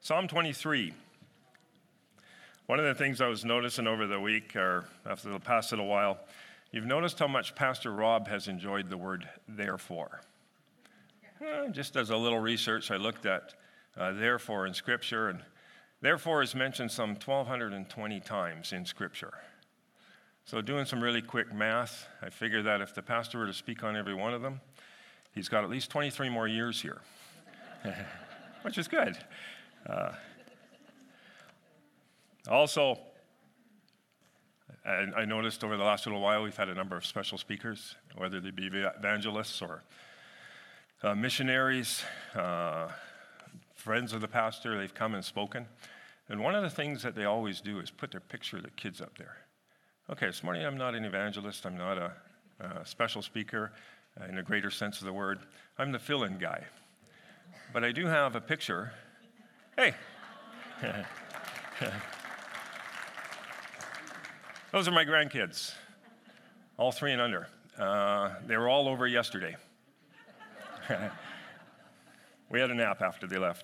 Psalm 23. One of the things I was noticing over the week, or after the past little while, you've noticed how much Pastor Rob has enjoyed the word therefore. Just as a little research, I looked at therefore in Scripture, and therefore is mentioned some 1,220 times in Scripture. So doing some really quick math, I figured that if the pastor were to speak on every one of them, he's got at least 23 more years here, which is good. Also, I noticed over the last little while we've had a number of special speakers, whether they be evangelists or missionaries, friends of the pastor. They've come and spoken. And one of the things that they always do is put their picture of the kids up there. Okay, this morning I'm not an evangelist. I'm not a special speaker in a greater sense of the word. I'm the fill-in guy. But I do have a picture. Hey. Those are my grandkids, all 3 and under. They were all over yesterday. We had a nap after they left.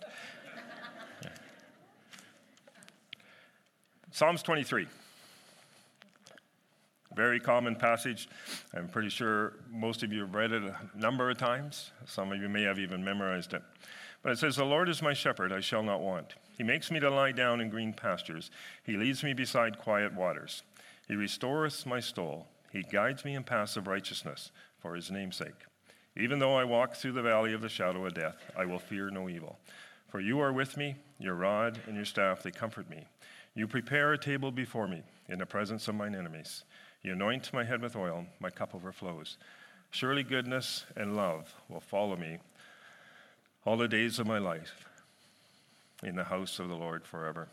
Psalms 23. Very common passage. I'm pretty sure most of you have read it a number of times. Some of you may have even memorized it. But it says, "The Lord is my shepherd, I shall not want. He makes me to lie down in green pastures. He leads me beside quiet waters. He restoreth my soul. He guides me in paths of righteousness for his name's sake. Even though I walk through the valley of the shadow of death, I will fear no evil. For you are with me, your rod and your staff, they comfort me. You prepare a table before me in the presence of mine enemies. You anoint my head with oil, my cup overflows. Surely goodness and love will follow me all the days of my life in the house of the Lord forever."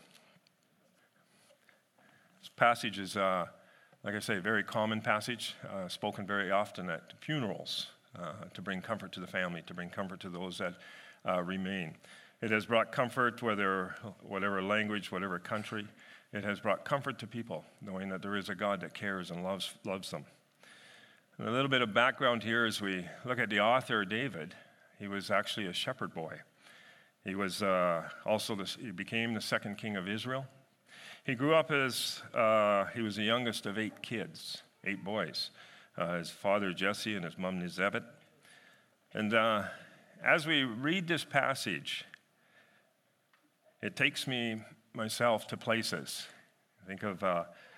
This passage is, like I say, a very common passage, spoken very often at funerals to bring comfort to the family, to bring comfort to those that remain. It has brought comfort, whatever language, whatever country. It has brought comfort to people, knowing that there is a God that cares and loves them. And a little bit of background here as we look at the author, David. He was actually a shepherd boy. He was he became the second king of Israel. He grew up as, he was the youngest of 8 kids, 8 boys. His father Jesse and his mom Nizebet. And as we read this passage, it takes myself to places. I think of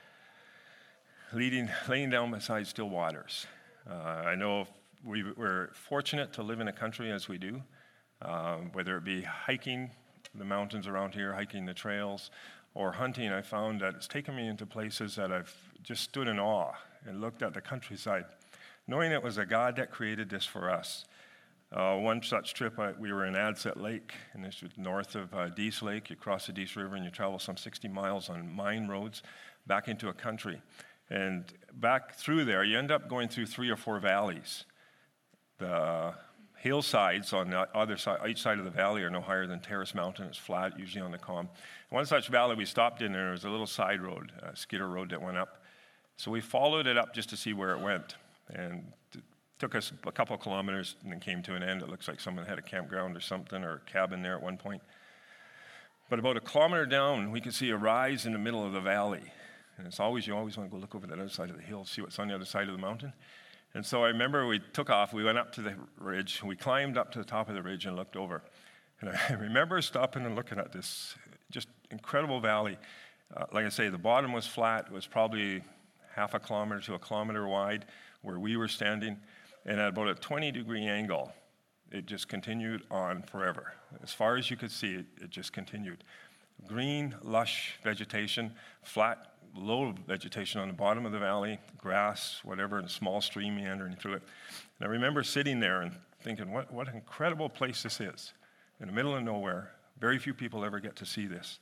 laying down beside still waters. I know we're fortunate to live in a country as we do, whether it be hiking the mountains around here, hiking the trails, or hunting. I found that it's taken me into places that I've just stood in awe and looked at the countryside, knowing it was a God that created this for us. One such trip, we were in Adset Lake, and this was north of Dease Lake. You cross the Dease River and you travel some 60 miles on mine roads back into a country. And back through there, you end up going through 3 or 4 valleys. The hillsides on the other side, each side of the valley, are no higher than Terrace Mountain. It's flat, usually on the calm. One such valley we stopped in, there was a little side road, a skidder road that went up. So we followed it up just to see where it went. And it took us a couple of kilometers and then came to an end. It looks like someone had a campground or something, or a cabin there at one point. But about a kilometer down, we could see a rise in the middle of the valley. And you always want to go look over that other side of the hill, see what's on the other side of the mountain. And so I remember we took off, we went up to the ridge, we climbed up to the top of the ridge and looked over. And I remember stopping and looking at this just incredible valley. Like I say, the bottom was flat. It was probably half a kilometer to a kilometer wide where we were standing. And at about a 20-degree angle, it just continued on forever. As far as you could see, it just continued. Green, lush vegetation, flat, low vegetation on the bottom of the valley, grass, whatever, and a small stream meandering through it. And I remember sitting there and thinking, what an incredible place this is. In the middle of nowhere, very few people ever get to see this.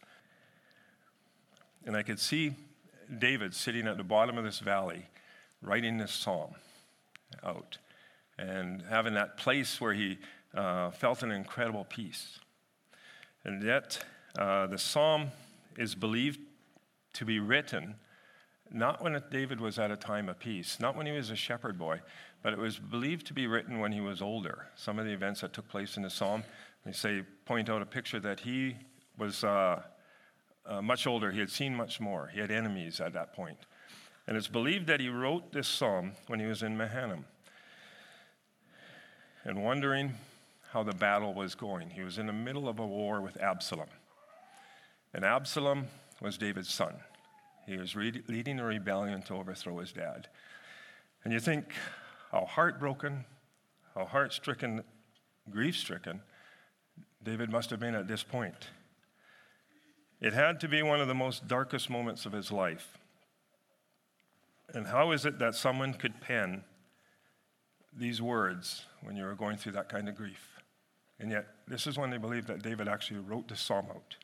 And I could see David sitting at the bottom of this valley, writing this psalm out, and having that place where he felt an incredible peace. And yet, the psalm is believed to be written not when David was at a time of peace, not when he was a shepherd boy, but it was believed to be written when he was older. Some of the events that took place in the psalm, they point out a picture that he was much older. He had seen much more. He had enemies at that point. And it's believed that he wrote this psalm when he was in Mahanaim and wondering how the battle was going. He was in the middle of a war with Absalom. And Absalom was David's son. He was leading a rebellion to overthrow his dad. And you think how heartbroken, how heart-stricken, grief-stricken David must have been at this point. It had to be one of the most darkest moments of his life. And how is it that someone could pen these words when you were going through that kind of grief? And yet, this is when they believe that David actually wrote this psalm out.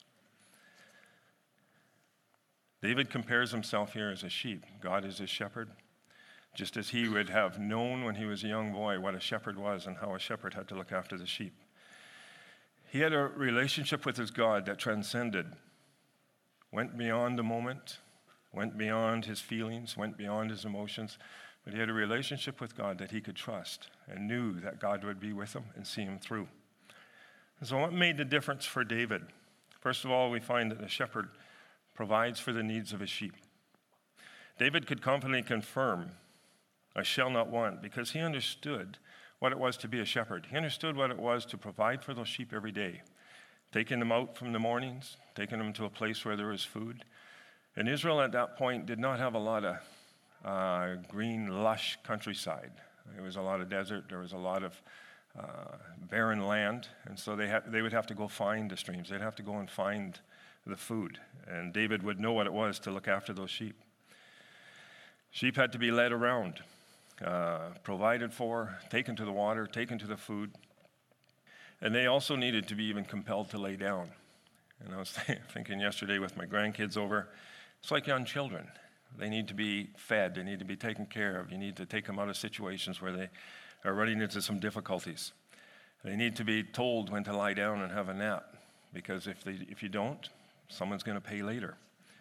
David compares himself here as a sheep. God is his shepherd, just as he would have known when he was a young boy what a shepherd was and how a shepherd had to look after the sheep. He had a relationship with his God that transcended, went beyond the moment, went beyond his feelings, went beyond his emotions, but he had a relationship with God that he could trust and knew that God would be with him and see him through. And so what made the difference for David? First of all, we find that the shepherd provides for the needs of his sheep. David could confidently confirm, "I shall not want," because he understood what it was to be a shepherd. He understood what it was to provide for those sheep every day, taking them out from the mornings, taking them to a place where there was food. And Israel at that point did not have a lot of green, lush countryside. There was a lot of desert. There was a lot of barren land. And so they would have to go find the streams. They'd have to go and find the food. And David would know what it was to look after those sheep. Sheep had to be led around, provided for, taken to the water, taken to the food. And they also needed to be even compelled to lay down. And I was thinking yesterday with my grandkids over, it's like young children. They need to be fed. They need to be taken care of. You need to take them out of situations where they are running into some difficulties. They need to be told when to lie down and have a nap, because if you don't, someone's going to pay later.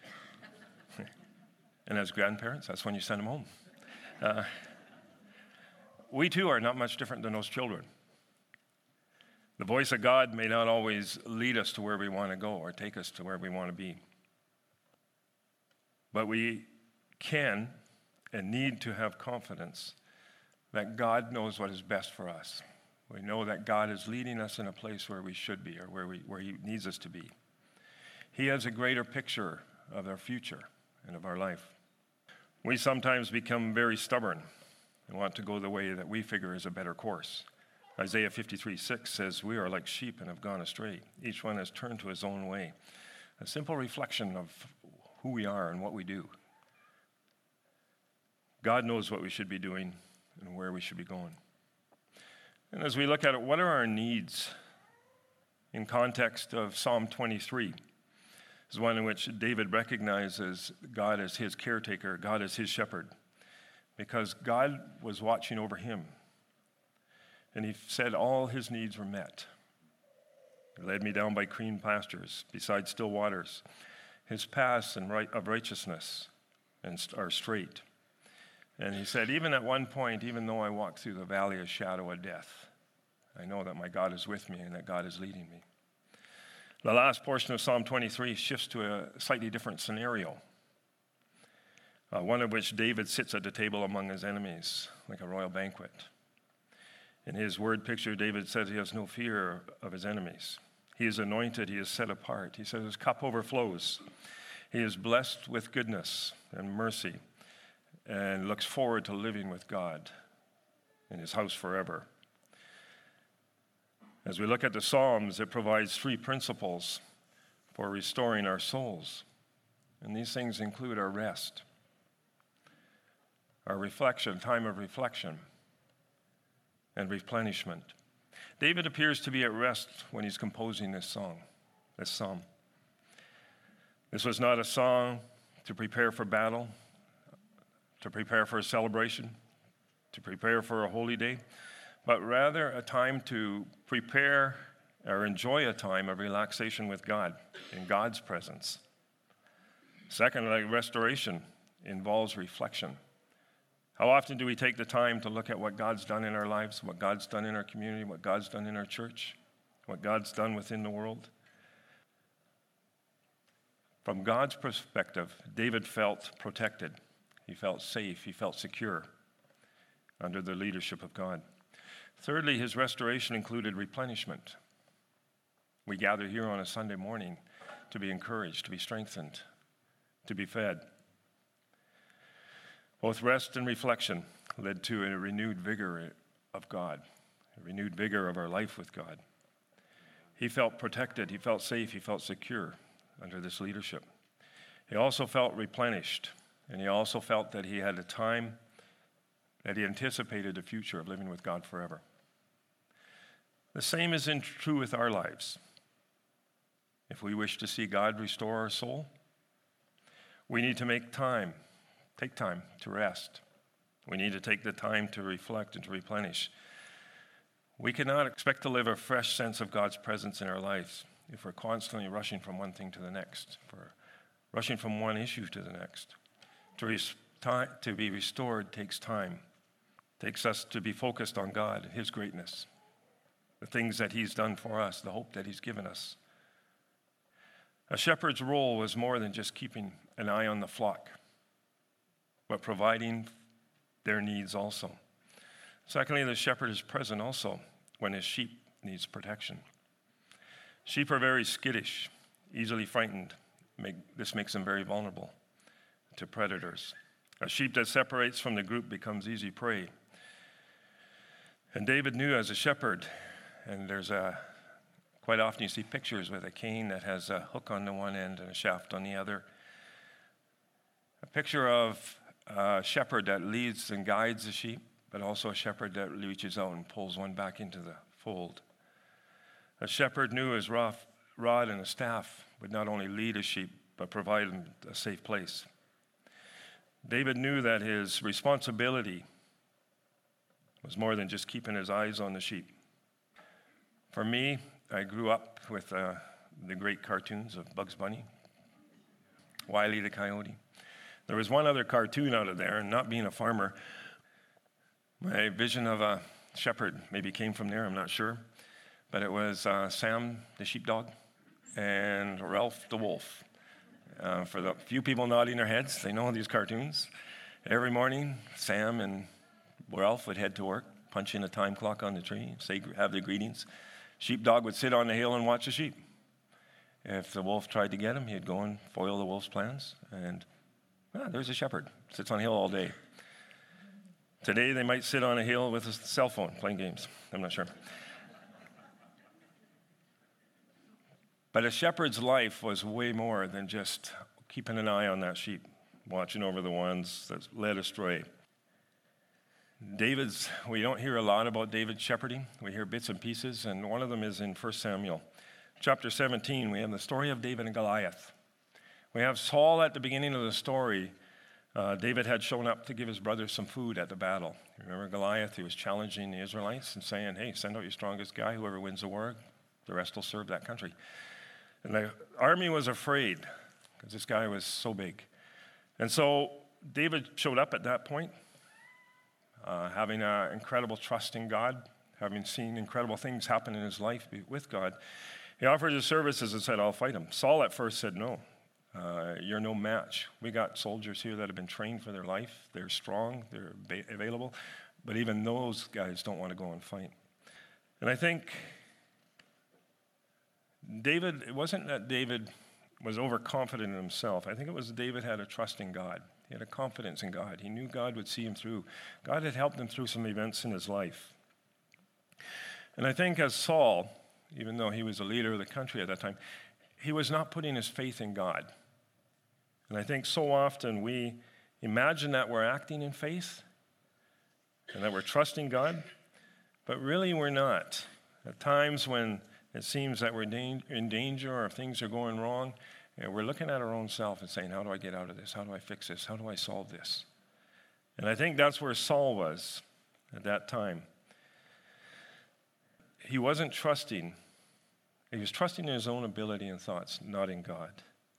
And as grandparents, that's when you send them home. We too are not much different than those children. The voice of God may not always lead us to where we want to go or take us to where we want to be. But we can and need to have confidence that God knows what is best for us. We know that God is leading us in a place where we should be or where he needs us to be. He has a greater picture of our future and of our life. We sometimes become very stubborn and want to go the way that we figure is a better course. Isaiah 53:6 says, "We are like sheep and have gone astray. Each one has turned to his own way." A simple reflection of who we are and what we do. God knows what we should be doing and where we should be going. And as we look at it, what are our needs in context of Psalm 23? This is one in which David recognizes God as his caretaker, God as his shepherd, because God was watching over him. And he said all his needs were met. He led me down by green pastures, beside still waters. His paths of righteousness are straight. And he said, even at one point, even though I walk through the valley of shadow of death, I know that my God is with me and that God is leading me. The last portion of Psalm 23 shifts to a slightly different scenario, one of which David sits at the table among his enemies, like a royal banquet. In his word picture, David says he has no fear of his enemies. He is anointed, he is set apart. He says his cup overflows. He is blessed with goodness and mercy and looks forward to living with God in his house forever. As we look at the Psalms, it provides three principles for restoring our souls. And these things include our rest, our reflection, time of reflection, and replenishment. David appears to be at rest when he's composing this psalm. This was not a song to prepare for battle, to prepare for a celebration, to prepare for a holy day, but rather a time to prepare or enjoy a time of relaxation with God, in God's presence. Secondly, restoration involves reflection. How often do we take the time to look at what God's done in our lives, what God's done in our community, what God's done in our church, what God's done within the world? From God's perspective, David felt protected. He felt safe. He felt secure under the leadership of God. Thirdly, his restoration included replenishment. We gather here on a Sunday morning to be encouraged, to be strengthened, to be fed. Both rest and reflection led to a renewed vigor of God, a renewed vigor of our life with God. He felt protected, he felt safe, he felt secure under this leadership. He also felt replenished, and he also felt that he had a time that he anticipated a future of living with God forever. The same is true with our lives. If we wish to see God restore our soul, we need to take time to rest. We need to take the time to reflect and to replenish. We cannot expect to live a fresh sense of God's presence in our lives if we're constantly rushing from one thing to the next, if we're rushing from one issue to the next. To be restored takes time. It takes us to be focused on God and his greatness, the things that he's done for us, the hope that he's given us. A shepherd's role was more than just keeping an eye on the flock, but providing their needs also. Secondly, the shepherd is present also when his sheep needs protection. Sheep are very skittish, easily frightened. This makes them very vulnerable to predators. A sheep that separates from the group becomes easy prey. And David knew as a shepherd, and quite often you see pictures with a cane that has a hook on the one end and a shaft on the other. A picture of a shepherd that leads and guides the sheep, but also a shepherd that reaches out and pulls one back into the fold. A shepherd knew his rod and a staff would not only lead a sheep, but provide him a safe place. David knew that his responsibility was more than just keeping his eyes on the sheep. For me, I grew up with the great cartoons of Bugs Bunny, Wile E. the Coyote. There was one other cartoon out of there, and not being a farmer, my vision of a shepherd maybe came from there, I'm not sure. But it was Sam the sheepdog and Ralph the wolf. For the few people nodding their heads, they know these cartoons. Every morning, Sam and Ralph would head to work, punch in a time clock on the tree, have the greetings. Sheepdog would sit on the hill and watch the sheep. If the wolf tried to get him, he'd go and foil the wolf's plans. And there's a shepherd, sits on a hill all day. Today, they might sit on a hill with a cell phone playing games. I'm not sure. But a shepherd's life was way more than just keeping an eye on that sheep, watching over the ones that led astray. We don't hear a lot about David shepherding. We hear bits and pieces, and one of them is in 1 Samuel. Chapter 17, we have the story of David and Goliath. We have Saul at the beginning of the story. David had shown up to give his brothers some food at the battle. Remember Goliath? He was challenging the Israelites and saying, hey, send out your strongest guy. Whoever wins the war, the rest will serve that country. And the army was afraid because this guy was so big. And so David showed up at that point, having an incredible trust in God, having seen incredible things happen in his life with God. He offered his services and said, I'll fight him. Saul at first said, no, you're no match. We got soldiers here that have been trained for their life. They're strong, they're available, but even those guys don't want to go and fight. And I think it wasn't that David was overconfident in himself. I think it was David had a trust in God. He had a confidence in God. He knew God would see him through. God had helped him through some events in his life. And I think as Saul, even though he was the leader of the country at that time, he was not putting his faith in God. And I think so often we imagine that we're acting in faith and that we're trusting God, but really we're not. At times when it seems that we're in danger or things are going wrong, and we're looking at our own self and saying, how do I get out of this? How do I fix this? How do I solve this? And I think that's where Saul was at that time. He wasn't trusting. He was trusting in his own ability and thoughts, not in God.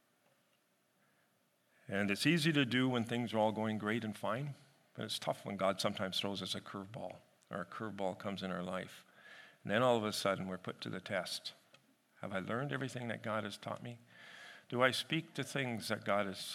And it's easy to do when things are all going great and fine, but it's tough when God sometimes throws us a curveball, or a curveball comes in our life. And then all of a sudden we're put to the test. Have I learned everything that God has taught me? Do I speak the things that God has,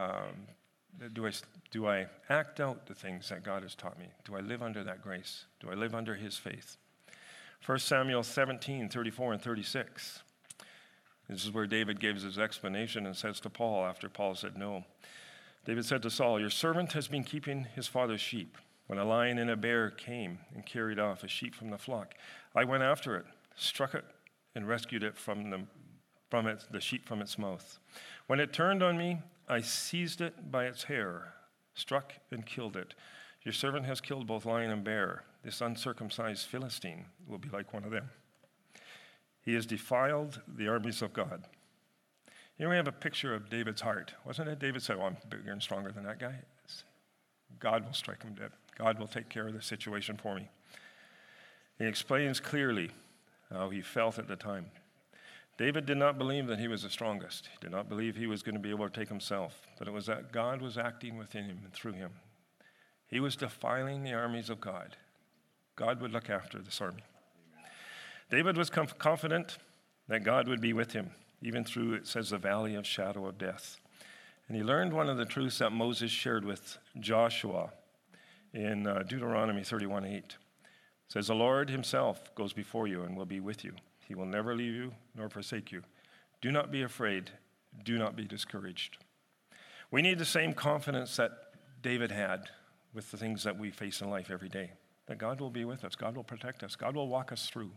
do I act out the things that God has taught me? Do I live under that grace? Do I live under his faith? 1 Samuel 17, 34 and 36. This is where David gives his explanation and says to Paul, after Paul said no. David said to Saul, your servant has been keeping his father's sheep. When a lion and a bear came and carried off a sheep from the flock, I went after it, struck it, and rescued it the sheep from its mouth. When it turned on me, I seized it by its hair, struck and killed it. Your servant has killed both lion and bear. This uncircumcised Philistine will be like one of them. He has defiled the armies of God. Here we have a picture of David's heart. Wasn't it? David said, I'm bigger and stronger than that guy. God will strike him dead. God will take care of the situation for me. He explains clearly how he felt at the time. David did not believe that he was the strongest. He did not believe he was going to be able to take himself, but it was that God was acting within him and through him. He was defiling the armies of God. God would look after this army. David was confident that God would be with him, even through, it says, the valley of shadow of death. And he learned one of the truths that Moses shared with Joshua in Deuteronomy 31:8. It says, the Lord himself goes before you and will be with you. He will never leave you nor forsake you. Do not be afraid. Do not be discouraged. We need the same confidence that David had with the things that we face in life every day, that God will be with us. God will protect us. God will walk us through.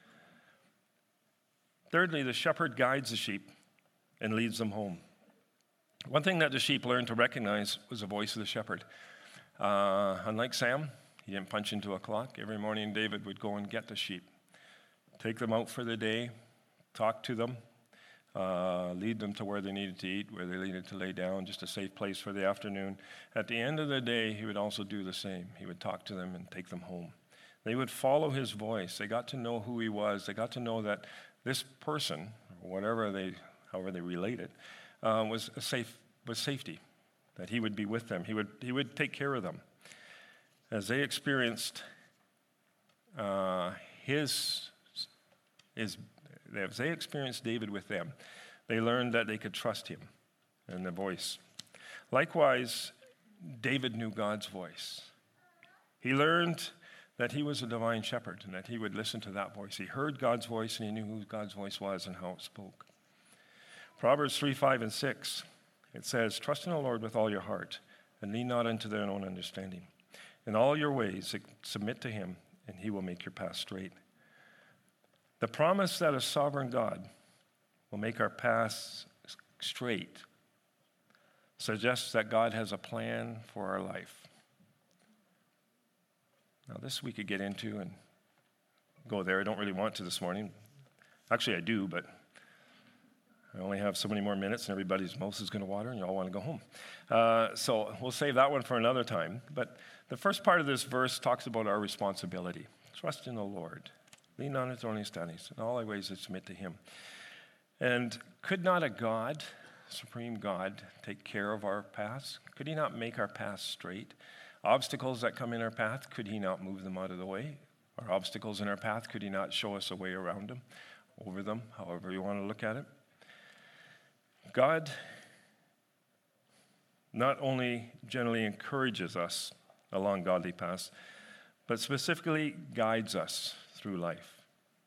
Thirdly, the shepherd guides the sheep and leads them home. One thing that the sheep learned to recognize was the voice of the shepherd. Unlike Sam, he didn't punch into a clock. Every morning, David would go and get the sheep, take them out for the day, talk to them, lead them to where they needed to eat, where they needed to lay down, just a safe place for the afternoon. At the end of the day, he would also do the same. He would talk to them and take them home. They would follow his voice. They got to know who he was. They got to know that this person, however they related, was safety, that he would be with them. He would take care of them. As they experienced as they experienced David with them, they learned that they could trust him and the voice. Likewise, David knew God's voice. He learned that he was a divine shepherd and that he would listen to that voice. He heard God's voice and he knew who God's voice was and how it spoke. Proverbs 3:5 and 6, it says, trust in the Lord with all your heart and lean not unto their own understanding. In all your ways submit to him and he will make your path straight. The promise that a sovereign God will make our paths straight suggests that God has a plan for our life. Now, this we could get into and go there. I don't really want to this morning. Actually, I do, but I only have so many more minutes, and everybody's mouth is going to water, and you all want to go home. So we'll save that one for another time. But the first part of this verse talks about our responsibility. Trust in the Lord. Lean not on his own understandings. In all thy ways submit to him. And could not a God, supreme God, take care of our paths? Could he not make our paths straight? Obstacles that come in our path, could he not move them out of the way? Or obstacles in our path, could he not show us a way around them, over them, however you want to look at it? God not only generally encourages us along godly paths, but specifically guides us through life.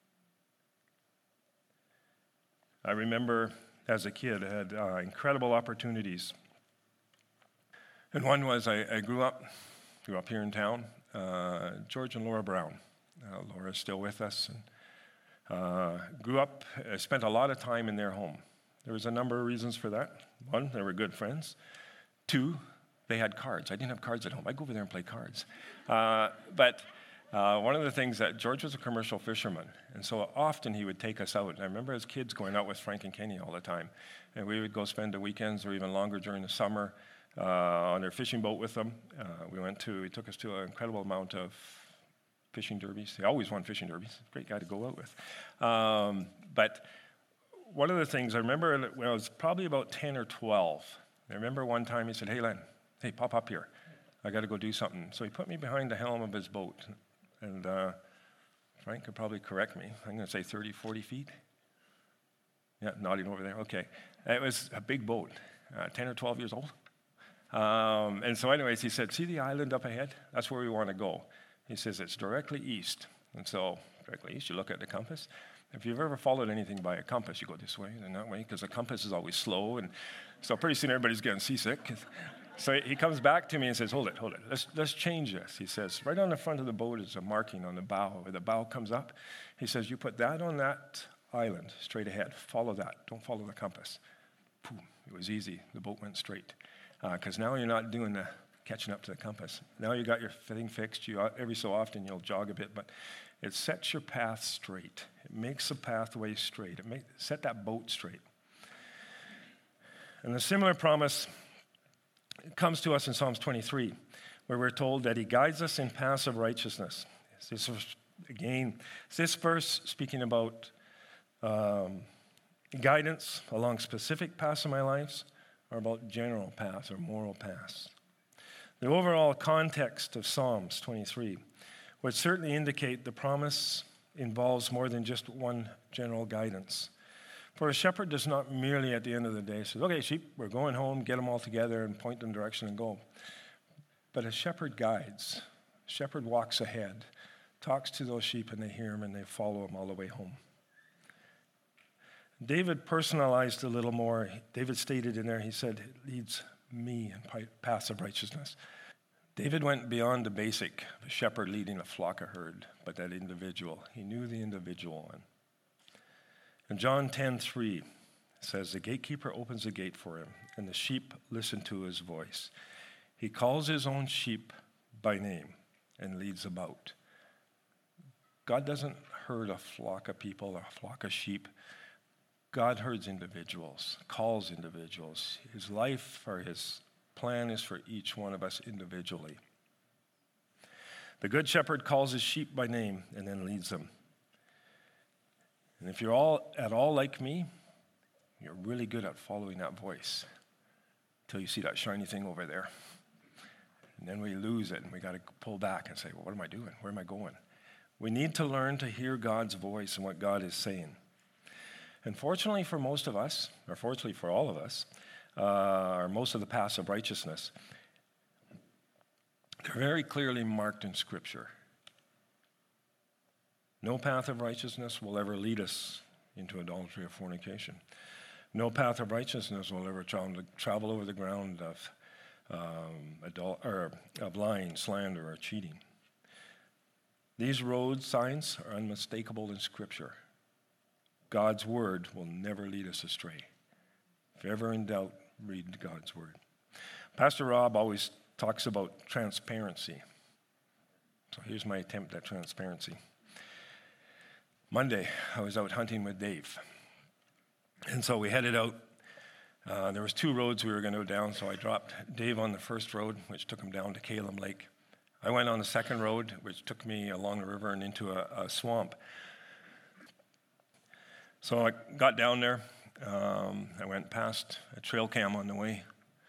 I remember as a kid, I had incredible opportunities. And one was I grew up here in town, George and Laura Brown. Laura's still with us. And grew up, I spent a lot of time in their home. There was a number of reasons for that. One, they were good friends. Two, they had cards. I didn't have cards at home. I'd go over there and play cards. But one of the things that George was a commercial fisherman, and so often he would take us out. And I remember as kids going out with Frank and Kenny all the time. And we would go spend the weekends or even longer during the summer on their fishing boat with them. He took us to an incredible amount of fishing derbies. He always won fishing derbies. Great guy to go out with. But one of the things I remember when I was probably about 10 or 12, I remember one time he said, hey, Len, hey, pop up here. I got to go do something. So he put me behind the helm of his boat. And Frank could probably correct me. I'm going to say 30, 40 feet. Yeah, nodding over there. Okay. It was a big boat, 10 or 12 years old. And so anyways, he said, see the island up ahead? That's where we want to go. He says, it's directly east. And so directly east, you look at the compass. If you've ever followed anything by a compass, you go this way and that way, because the compass is always slow. And so pretty soon everybody's getting seasick. So he comes back to me and says, hold it. Let's change this. He says, right on the front of the boat is a marking on the bow. Where the bow comes up, he says, you put that on that island straight ahead. Follow that. Don't follow the compass. Boom. It was easy. The boat went straight. Because now you're not doing the catching up to the compass. Now you got your thing fixed. Every so often you'll jog a bit, but it sets your path straight. It makes the pathway straight. Set that boat straight. And a similar promise comes to us in Psalms 23, where we're told that he guides us in paths of righteousness. This verse speaking about guidance along specific paths of my lives, or about general paths or moral paths. The overall context of Psalms 23 would certainly indicate the promise involves more than just one general guidance. For a shepherd does not merely at the end of the day say, okay, sheep, we're going home, get them all together and point them direction and go. But a shepherd guides. A shepherd walks ahead, talks to those sheep and they hear him and they follow him all the way home. David personalized a little more. David stated in there, he said, it leads me in paths of righteousness. David went beyond the basic, the shepherd leading a flock of herd, but that individual. He knew the individual one. And John 10:3 says, the gatekeeper opens the gate for him, and the sheep listen to his voice. He calls his own sheep by name and leads about. God doesn't herd a flock of people, a flock of sheep. God herds individuals, calls individuals. His life or his plan is for each one of us individually. The good shepherd calls his sheep by name and then leads them. And if you're all at all like me, you're really good at following that voice until you see that shiny thing over there. And then we lose it and we got to pull back and say, well, what am I doing? Where am I going? We need to learn to hear God's voice and what God is saying. And fortunately for most of us, or fortunately for all of us, or most of the paths of righteousness, they're very clearly marked in Scripture. No path of righteousness will ever lead us into adultery or fornication. No path of righteousness will ever travel over the ground of lying, slander, or cheating. These road signs are unmistakable in Scripture. God's word will never lead us astray. If ever in doubt, read God's word. Pastor Rob always talks about transparency. So here's my attempt at transparency. Monday, I was out hunting with Dave. And so we headed out. There was 2 roads we were going to go down, so I dropped Dave on the first road, which took him down to Calum Lake. I went on the second road, which took me along the river and into a swamp. So I got down there. I went past a trail cam on the way.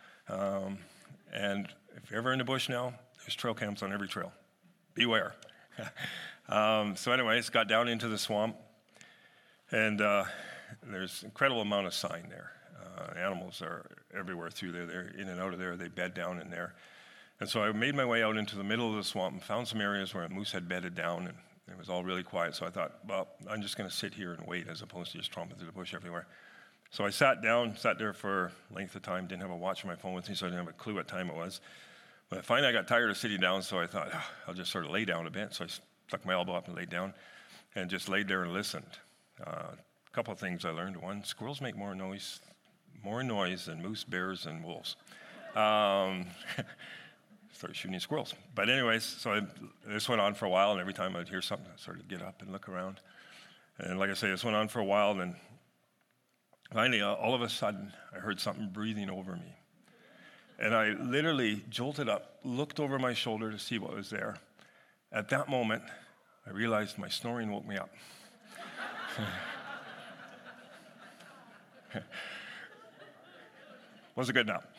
And if you're ever in the bush now, there's trail cams on every trail. Beware. So anyways, got down into the swamp, and there's an incredible amount of sign there. Animals are everywhere through there. They're in and out of there. They bed down in there. And so I made my way out into the middle of the swamp and found some areas where a moose had bedded down, and it was all really quiet. So I thought, well, I'm just going to sit here and wait as opposed to just tromping through the bush everywhere. So I sat there for a length of time, didn't have a watch on my phone with me, so I didn't have a clue what time it was. But finally I got tired of sitting down, so I thought, I'll just sort of lay down a bit. So I stuck my elbow up and laid down and just laid there and listened. A couple of things I learned. One, squirrels make more noise than moose, bears, and wolves. Started shooting squirrels. But anyways, so this went on for a while, and every time I'd hear something, I'd sort of get up and look around. And like I say, this went on for a while, and then finally, all of a sudden, I heard something breathing over me. And I literally jolted up, looked over my shoulder to see what was there. At that moment, I realized my snoring woke me up. Wasn't good enough.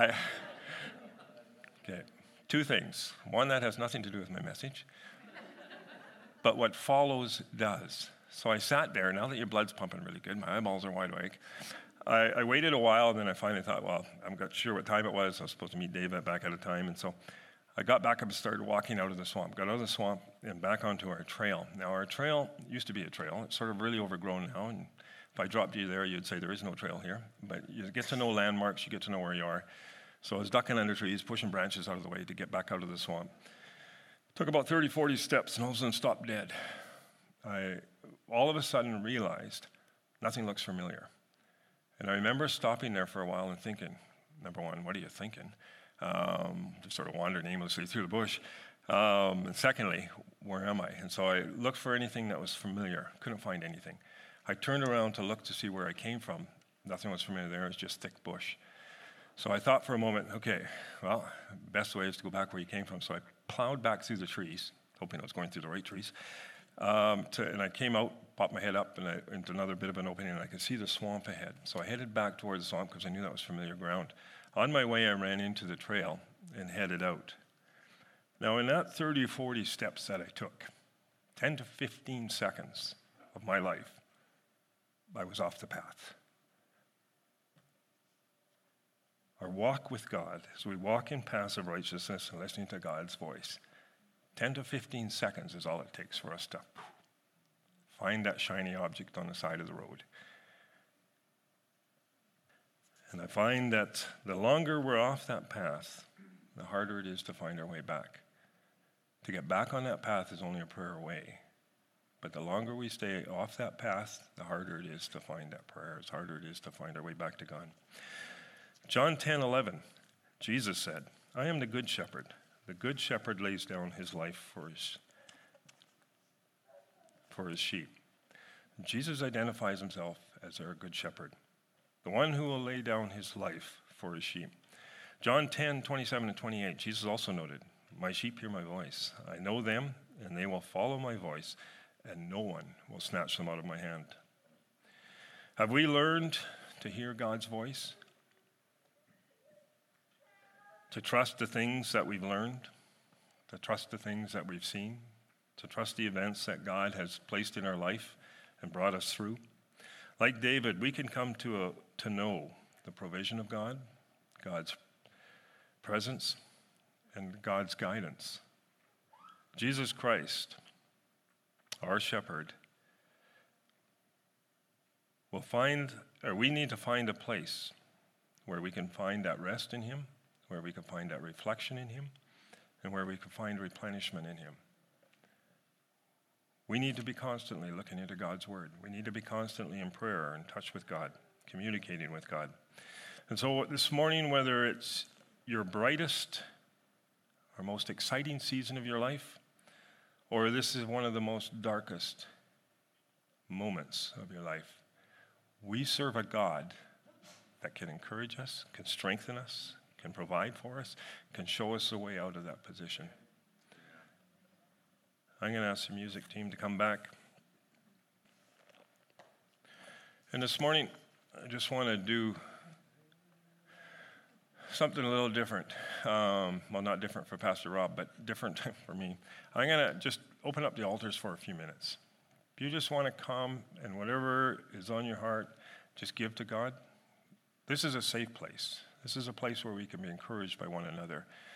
Okay, 2 things. One, that has nothing to do with my message. But what follows does. So I sat there. Now that your blood's pumping really good, my eyeballs are wide awake. I waited a while, and then I finally thought, well, I'm not sure what time it was. I was supposed to meet David back at a time. And so I got back up and started walking out of the swamp. Got out of the swamp and back onto our trail. Now, our trail used to be a trail. It's sort of really overgrown now. And if I dropped you there, you'd say there is no trail here. But you get to know landmarks. You get to know where you are. So I was ducking under trees, pushing branches out of the way to get back out of the swamp. Took about 30, 40 steps, and all of a sudden stopped dead. I all of a sudden realized nothing looks familiar. And I remember stopping there for a while and thinking, number one, what are you thinking? Just sort of wandered aimlessly through the bush. And secondly, where am I? And so I looked for anything that was familiar. Couldn't find anything. I turned around to look to see where I came from. Nothing was familiar there. It was just thick bush. So I thought for a moment, okay, well, best way is to go back where you came from. So I plowed back through the trees, hoping I was going through the right trees. And I came out, popped my head up into another bit of an opening, and I could see the swamp ahead. So I headed back towards the swamp because I knew that was familiar ground. On my way, I ran into the trail and headed out. Now, in that 30 or 40 steps that I took, 10 to 15 seconds of my life, I was off the path. Our walk with God, as we walk in paths of righteousness and listening to God's voice, 10 to 15 seconds is all it takes for us to find that shiny object on the side of the road. And I find that the longer we're off that path, the harder it is to find our way back. To get back on that path is only a prayer away. But the longer we stay off that path, the harder it is to find that prayer. It's harder it is to find our way back to God. John 10:11, Jesus said, I am the good shepherd. The good shepherd lays down his life for his sheep. Jesus identifies himself as our good shepherd, the one who will lay down his life for his sheep. John 10:27 and 28, Jesus also noted, my sheep hear my voice. I know them, and they will follow my voice, and no one will snatch them out of my hand. Have we learned to hear God's voice? To trust the things that we've learned, to trust the things that we've seen, to trust the events that God has placed in our life and brought us through. Like David, we can come to know the provision of God, God's presence, and God's guidance. Jesus Christ, our shepherd, we need to find a place where we can find that rest in him, where we can find that reflection in him, and where we can find replenishment in him. We need to be constantly looking into God's word. We need to be constantly in prayer, in touch with God, communicating with God. And so this morning, whether it's your brightest or most exciting season of your life, or this is one of the most darkest moments of your life, we serve a God that can encourage us, can strengthen us, can provide for us, can show us the way out of that position. I'm going to ask the music team to come back. And this morning, I just want to do something a little different. Well, not different for Pastor Rob, but different for me. I'm going to just open up the altars for a few minutes. If you just want to come and whatever is on your heart, just give to God. This is a safe place. This is a place where we can be encouraged by one another.